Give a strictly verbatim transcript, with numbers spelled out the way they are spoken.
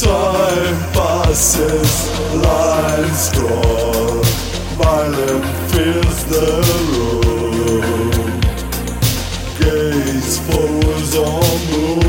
Time passes, lines drawn, violence fills the room. Gaze falls on moon.